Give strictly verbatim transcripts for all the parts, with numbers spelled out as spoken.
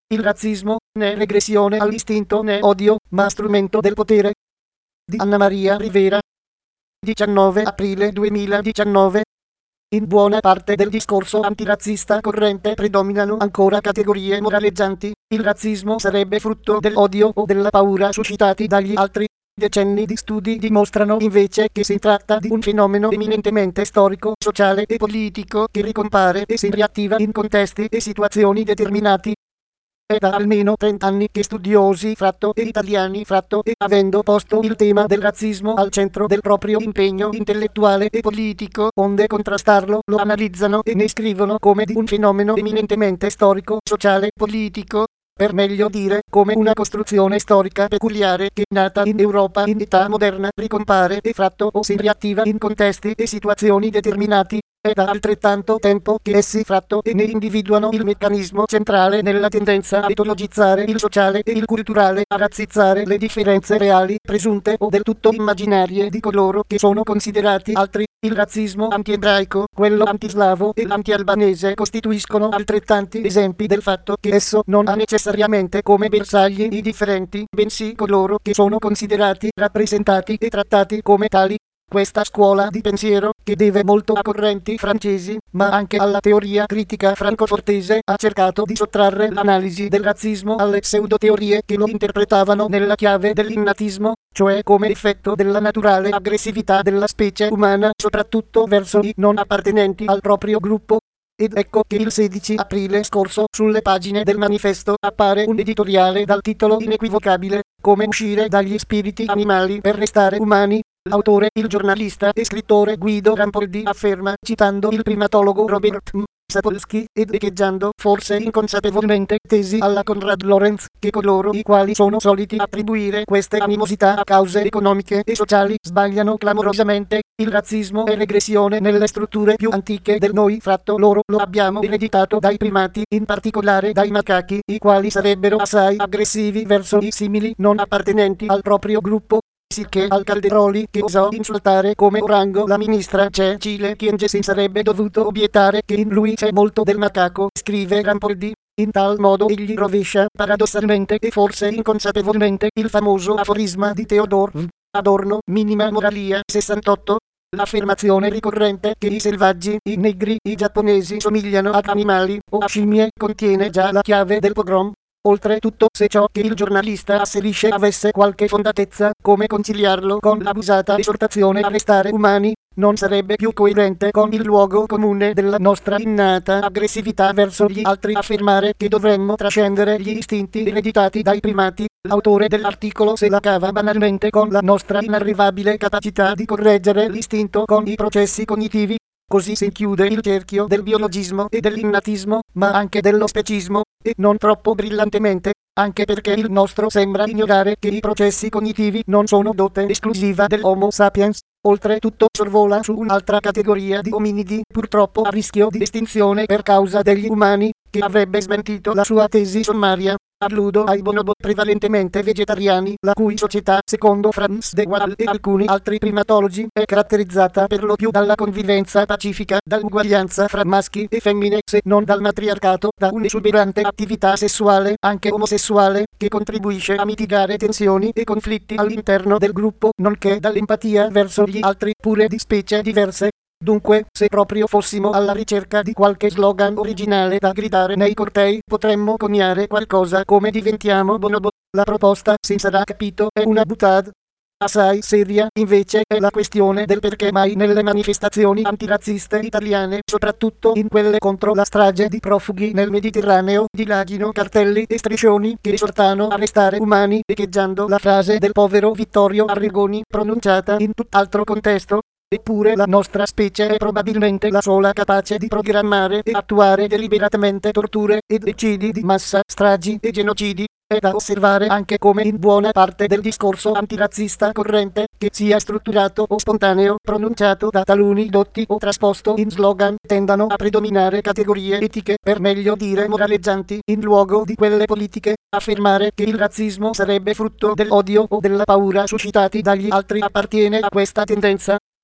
il razzismo, né regressione all'istinto né odio, ma strumento del potere. Di Anna Maria Rivera. diciannove aprile duemiladiciannove. In buona parte del discorso antirazzista corrente predominano ancora categorie moraleggianti. Il razzismo sarebbe frutto dell'odio o della paura suscitati dagli altri. Decenni di studi dimostrano invece che si tratta di un fenomeno eminentemente storico, sociale e politico che ricompare e si riattiva in contesti e situazioni determinati. È da almeno trent'anni che studiosi fratto e italiani fratto e avendo posto il tema del razzismo al centro del proprio impegno intellettuale e politico, onde contrastarlo, lo analizzano e ne scrivono come di un fenomeno eminentemente storico, sociale, politico, per meglio dire, come una costruzione storica peculiare che, nata in Europa in età moderna, ricompare e fratto o si riattiva in contesti e situazioni determinati. È da altrettanto tempo che essi fratto e ne individuano il meccanismo centrale nella tendenza a etologizzare il sociale e il culturale, a razzizzare le differenze reali, presunte o del tutto immaginarie di coloro che sono considerati altri. Il razzismo anti-ebraico, quello antislavo e l'anti-albanese costituiscono altrettanti esempi del fatto che esso non ha necessariamente come bersagli i differenti, bensì coloro che sono considerati, rappresentati e trattati come tali. Questa scuola di pensiero, che deve molto a correnti francesi, ma anche alla teoria critica francofortese, ha cercato di sottrarre l'analisi del razzismo alle pseudoteorie che lo interpretavano nella chiave dell'innatismo, cioè come effetto della naturale aggressività della specie umana, soprattutto verso i non appartenenti al proprio gruppo. Ed ecco che il sedici aprile scorso, sulle pagine del manifesto, appare un editoriale dal titolo inequivocabile, Come uscire dagli spiriti animali per restare umani. L'autore, il giornalista e scrittore Guido Rampoldi, afferma, citando il primatologo Robert M. Sapolsky, ed echeggiando, forse inconsapevolmente, tesi alla Konrad Lorenz, che coloro i quali sono soliti attribuire queste animosità a cause economiche e sociali sbagliano clamorosamente. Il razzismo è regressione nelle strutture più antiche del noi fratto loro, lo abbiamo ereditato dai primati, in particolare dai macachi, i quali sarebbero assai aggressivi verso i simili non appartenenti al proprio gruppo. Sicché al Calderoli, che osò insultare come orango la ministra Cecile Kyenge, si sarebbe dovuto obiettare che in lui c'è molto del macaco, scrive Rampoldi. In tal modo egli rovescia, paradossalmente e forse inconsapevolmente, il famoso aforisma di Theodor V. Adorno, Minima Moralia sessantotto, l'affermazione ricorrente che i selvaggi, i negri, i giapponesi somigliano ad animali o a scimmie, contiene già la chiave del pogrom. Oltretutto, se ciò che il giornalista asserisce avesse qualche fondatezza, come conciliarlo con l'abusata esortazione a restare umani, non sarebbe più coerente con il luogo comune della nostra innata aggressività verso gli altri affermare che dovremmo trascendere gli istinti ereditati dai primati. L'autore dell'articolo se la cava banalmente con la nostra inarrivabile capacità di correggere l'istinto con i processi cognitivi. Così si chiude il cerchio del biologismo e dell'innatismo, ma anche dello specismo, e non troppo brillantemente, anche perché il nostro sembra ignorare che i processi cognitivi non sono dote esclusiva dell'Homo sapiens. Oltretutto sorvola su un'altra categoria di ominidi, purtroppo a rischio di estinzione per causa degli umani, che avrebbe smentito la sua tesi sommaria. Alludo ai bonobo prevalentemente vegetariani, la cui società, secondo Franz de Waal e alcuni altri primatologi, è caratterizzata per lo più dalla convivenza pacifica, dall'uguaglianza fra maschi e femmine, se non dal matriarcato, da un'esuberante attività sessuale, anche omosessuale, che contribuisce a mitigare tensioni e conflitti all'interno del gruppo, nonché dall'empatia verso gli altri, pure di specie diverse. Dunque, se proprio fossimo alla ricerca di qualche slogan originale da gridare nei cortei, potremmo coniare qualcosa come diventiamo bonobo. La proposta, si sarà capito, è una boutade. Assai seria, invece, è la questione del perché mai nelle manifestazioni antirazziste italiane, soprattutto in quelle contro la strage di profughi nel Mediterraneo, dilaghino cartelli e striscioni che esortano a restare umani, echeggiando la frase del povero Vittorio Arrigoni, pronunciata in tutt'altro contesto. Eppure la nostra specie è probabilmente la sola capace di programmare e attuare deliberatamente torture ed eccidi di massa, stragi e genocidi. È da osservare anche come in buona parte del discorso antirazzista corrente, che sia strutturato o spontaneo, pronunciato da taluni dotti o trasposto in slogan, tendano a predominare categorie etiche, per meglio dire moraleggianti, in luogo di quelle politiche. Affermare che il razzismo sarebbe frutto dell'odio o della paura suscitati dagli altri appartiene a questa tendenza.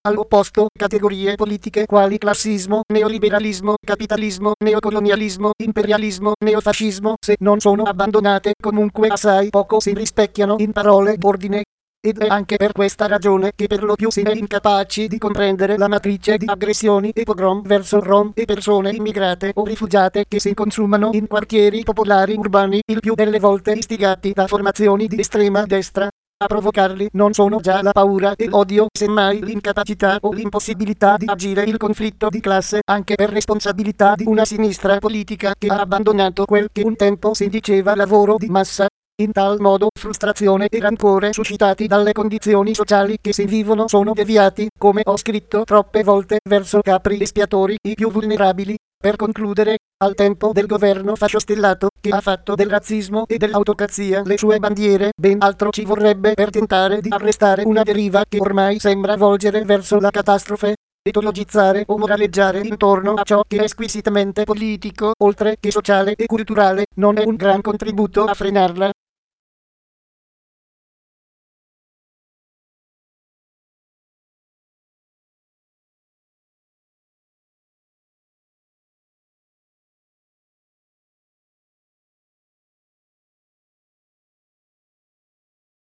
All'opposto, categorie politiche quali classismo, neoliberalismo, capitalismo, neocolonialismo, imperialismo, neofascismo, se non sono abbandonate, comunque assai poco si rispecchiano in parole d'ordine. Ed è anche per questa ragione che per lo più si è incapaci di comprendere la matrice di aggressioni e pogrom verso rom e persone immigrate o rifugiate che si consumano in quartieri popolari urbani, il più delle volte istigati da formazioni di estrema destra. A provocarli non sono già la paura e l'odio, semmai l'incapacità o l'impossibilità di agire il conflitto di classe, anche per responsabilità di una sinistra politica che ha abbandonato quel che un tempo si diceva lavoro di massa. In tal modo frustrazione e rancore suscitati dalle condizioni sociali che si vivono sono deviati, come ho scritto troppe volte, verso capri espiatori, i più vulnerabili. Per concludere, al tempo del governo fasciostellato, che ha fatto del razzismo e dell'autocrazia le sue bandiere, ben altro ci vorrebbe per tentare di arrestare una deriva che ormai sembra volgere verso la catastrofe. Etologizzare o moraleggiare intorno a ciò che è squisitamente politico, oltre che sociale e culturale, non è un gran contributo a frenarla.